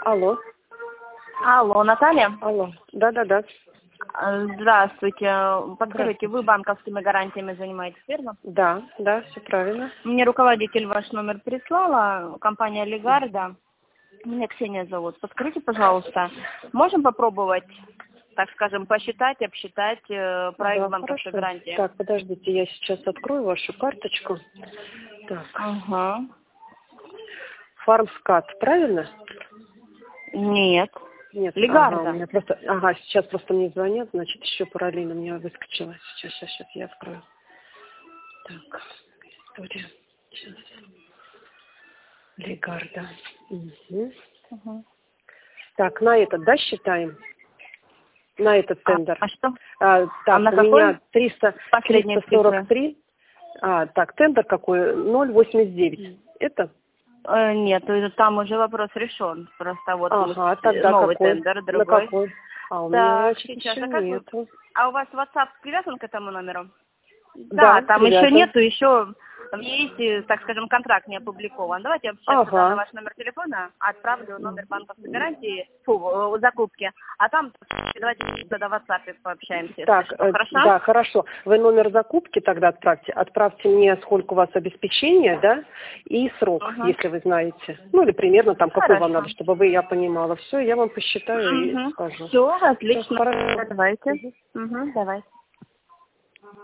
Алло. Алло, Наталья? Алло. Да. Здравствуйте. Подскажите, вы банковскими гарантиями занимаетесь, верно? Да, все правильно. Мне руководитель ваш номер прислала, компания Легарда. Меня Ксения зовут. Подскажите, пожалуйста, можем попробовать, так скажем, посчитать, обсчитать проект банковской гарантии? Так, подождите, я сейчас открою вашу карточку. Так. Ага. Фармскат, правильно? Нет. Нет, Легарда. у меня просто, сейчас просто мне звонят, значит, еще параллельно у меня выскочило. Сейчас я открою. Так, история. Сейчас. Легарда. Угу. Так, на этот, считаем? На этот тендер. Что? Так, на у меня 343. Так, тендер какой? 0,89. Это? Нет, там уже вопрос решен. Просто вот тогда новый какой? тендер, другой. На какой? У Так, меня, значит, сейчас, еще нету. А у вас WhatsApp привязан к этому номеру? Да, там привязан. еще нету, еще есть, так скажем, контракт не опубликован. Давайте я сейчас на ваш номер телефона отправлю номер банковской гарантии, закупки, а там давайте тогда в WhatsApp пообщаемся. Так, хорошо? Да, хорошо. Вы номер закупки тогда отправьте. Отправьте мне, сколько у вас обеспечения, да, и срок, если вы знаете. Ну, или примерно там, какой вам надо, чтобы я понимала. Все, я вам посчитаю и скажу. Все, отлично. Хорошо. Давайте. Давайте.